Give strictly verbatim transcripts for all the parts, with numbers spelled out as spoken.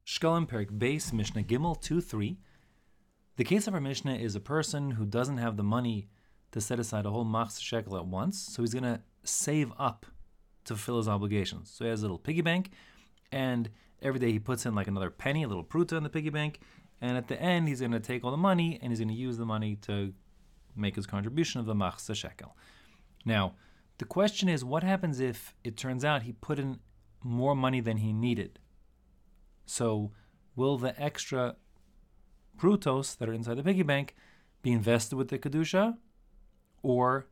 Shkalim Perik Beis Mishnah Gimel two three. The case of our Mishnah is a person who doesn't have the money to set aside a whole machzah shekel at once, so he's going to save up to fulfill his obligations. So he has a little piggy bank, and every day he puts in like another penny, a little pruta in the piggy bank, and at the end he's going to take all the money and he's going to use the money to make his contribution of the machzah shekel. Now, the question is, what happens if it turns out he put in more money than he needed? So will the extra prutos that are inside the piggy bank be invested with the kedusha, or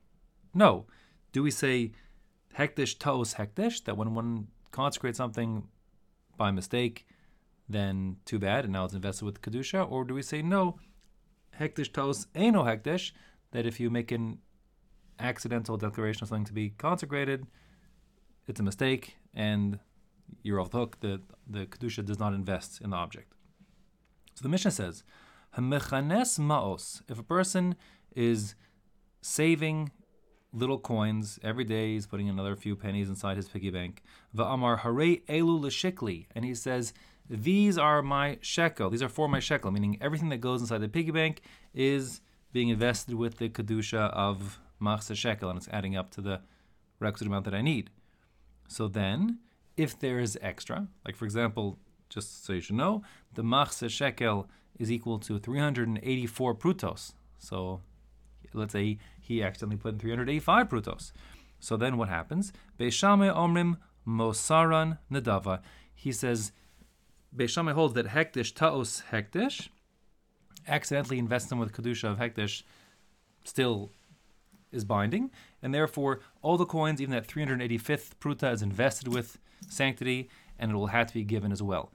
no? Do we say hektish tos hektish, that when one consecrates something by mistake, then too bad, and now it's invested with kedusha? Or do we say no, hektish tos eino hektish, that if you make an accidental declaration of something to be consecrated, it's a mistake, and you're off the hook. The, the kedusha does not invest in the object. So the Mishnah says, Hamechanes maos, if a person is saving little coins every day, he's putting another few pennies inside his piggy bank. Va'amar harei elu l'shikli, and he says, these are my shekel, these are for my shekel, meaning everything that goes inside the piggy bank is being invested with the kedusha of machzah shekel, and it's adding up to the requisite amount that I need. So then, if there is extra, like for example, just so you should know, the machzah shekel is equal to three hundred eighty-four prutos. So let's say he accidentally put in three hundred eighty-five prutos. So then what happens? Beis Shammai omrim mosaran nadava. He says, Beis Shammai holds that hektish taos hektish, accidentally investing with kedusha of hektish, still is binding, and therefore all the coins, even that three hundred eighty-fifth pruta, is invested with sanctity, and it will have to be given as well.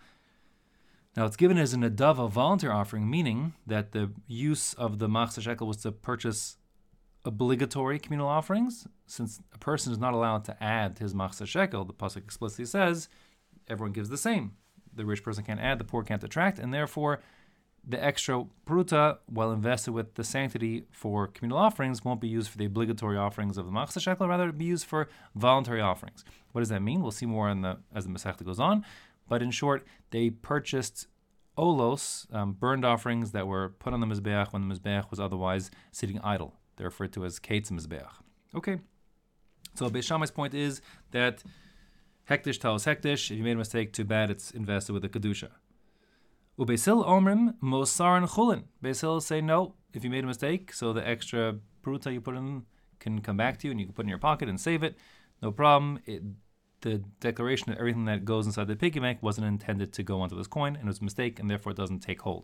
Now it's given as an adava volunteer offering, meaning that the use of the machzah shekel was to purchase obligatory communal offerings. Since a person is not allowed to add to his machzah shekel, the pasuk explicitly says everyone gives the same. The rich person can't add, the poor can't detract, and therefore the extra pruta, while invested with the sanctity for communal offerings, won't be used for the obligatory offerings of the machzah shekel, rather it'll be used for voluntary offerings. What does that mean? We'll see more in the, as the Masechta goes on. But in short, they purchased olos, um, burned offerings that were put on the mizbeach when the mizbeach was otherwise sitting idle. They're referred to as kates mizbeach. Okay, so Beis Shammai's point is that hektish taos hektish, if you made a mistake, too bad, it's invested with the kedusha. Ubeis Hillel omrim mosaran chulin. Beis Hillel say no, if you made a mistake, so the extra pruta you put in can come back to you and you can put it in your pocket and save it. No problem. It, the declaration of everything that goes inside the piggy bank wasn't intended to go onto this coin, and it was a mistake, and therefore it doesn't take hold.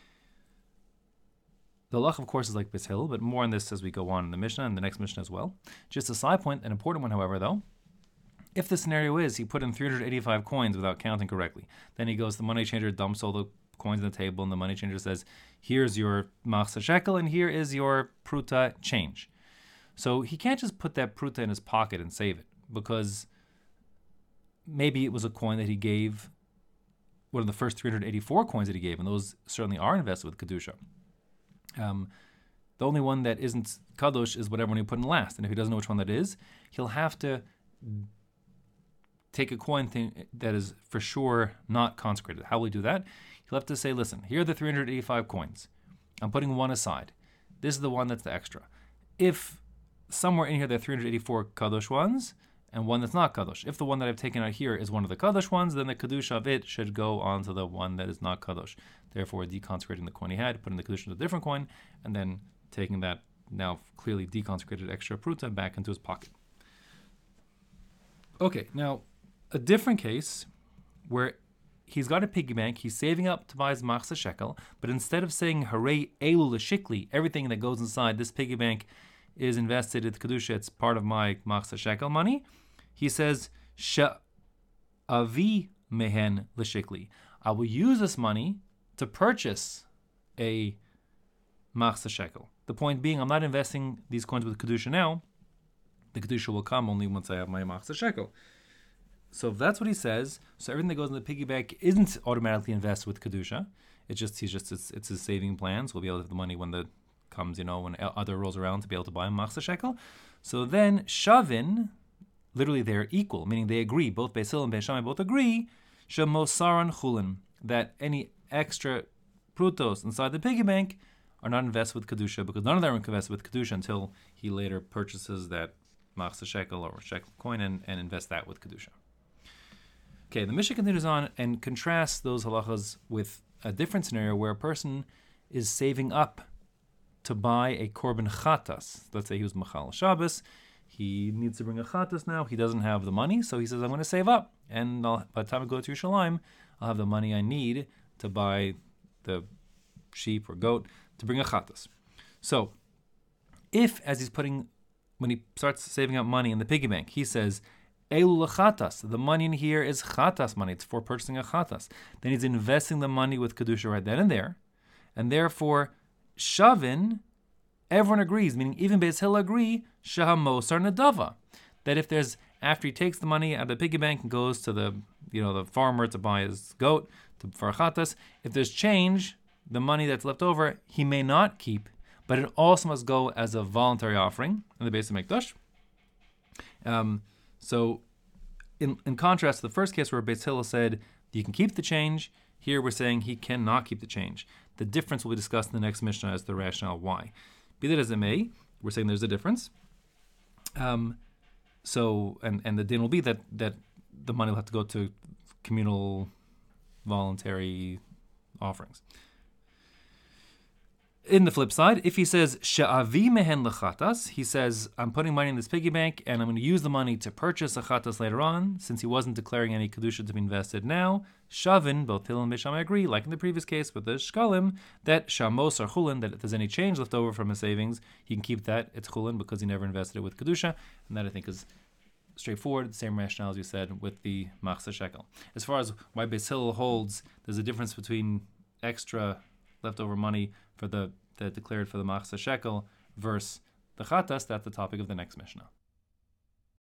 The halach, of course, is like Beis Hillel, but more on this as we go on in the Mishnah and the next Mishnah as well. Just a side point, an important one, however, though. If the scenario is he put in three hundred eighty-five coins without counting correctly, then he goes to the money changer, dumps all the coins on the table, and the money changer says, here's your machzah shekel, and here is your pruta change. So he can't just put that pruta in his pocket and save it, because maybe it was a coin that he gave, one of the first three hundred eighty-four coins that he gave, and those certainly are invested with kedusha. Um, the only one that isn't kadosh is whatever one he put in last, and if he doesn't know which one that is, he'll have to take a coin thing that is for sure not consecrated. How will he do that? He'll have to say, listen, here are the three hundred eighty-five coins. I'm putting one aside. This is the one that's the extra. If somewhere in here there are three hundred eighty-four kadosh ones, and one that's not kadosh, if the one that I've taken out here is one of the kadosh ones, then the kedusha of it should go on to the one that is not kadosh. Therefore, deconsecrating the coin he had, putting the kedusha into a different coin, and then taking that now clearly deconsecrated extra pruta back into his pocket. Okay, now, a different case where he's got a piggy bank, he's saving up to buy his machzah shekel, but instead of saying harei elu l'shikli, everything that goes inside this piggy bank is invested in kedusha, it's part of my machzah shekel money, he says sha'avi mehen l'shikli. I will use this money to purchase a machzah shekel. The point being, I'm not investing these coins with kedusha now. The kedusha will come only once I have my machzah shekel. So if that's what he says, so everything that goes in the piggy bank isn't automatically invested with kedusha. It's just he's just it's, it's his saving plan, so we'll be able to have the money when the comes, you know, when other rolls around to be able to buy a machzah shekel. So then shavin, literally they're equal, meaning they agree. Both Beis Hillel and Beis Shammai both agree. Shemosaran chulin, that any extra prutos inside the piggy bank are not invested with Kedusha, because none of them are invested with Kedusha until he later purchases that machzah shekel or shekel coin and, and invests that with Kedusha. Okay, the Mishnah continues on and contrasts those halachas with a different scenario where a person is saving up to buy a korban chatas. Let's say he was machal Shabbos, he needs to bring a chatas now, he doesn't have the money, so he says, I'm going to save up, and I'll, by the time I go to Yerushalayim, I'll have the money I need to buy the sheep or goat to bring a chatas. So, if as he's putting, when he starts saving up money in the piggy bank, he says, Elu chatas, the money in here is chatas money, it's for purchasing a chatas. Then he's investing the money with Kedusha right then and there, and therefore, Shavin, everyone agrees, meaning even Beis Hillel agree, Shahamosar Nadava, that if there's, after he takes the money out of the piggy bank and goes to the, you know, the farmer to buy his goat, to, for chatas, if there's change, the money that's left over, he may not keep, but it also must go as a voluntary offering in the base of Mikdash. Um, so, in, in contrast to the first case where Beis Hillel said, you can keep the change, here we're saying he cannot keep the change. The difference will be discussed in the next Mishnah as the rationale why. Be that as it may, we're saying there's a difference. Um, so, and, and the din will be that, that the money will have to go to communal voluntary offerings. In the flip side, if he says, Sha'avi mehen lechatas, he says, I'm putting money in this piggy bank and I'm going to use the money to purchase a chatas later on, since he wasn't declaring any kedusha to be invested now. Shavin, both Hillel and Beis Shammai agree, like in the previous case with the shkalim, that shamos or chulin, that if there's any change left over from his savings, he can keep that. It's chulin because he never invested it with kedusha, and that I think is straightforward, the same rationale as you said with the machzah shekel. As far as why Beis Hillel holds there's a difference between extra leftover money for the that declared for the machzah shekel versus the chatas, that's the topic of the next Mishnah.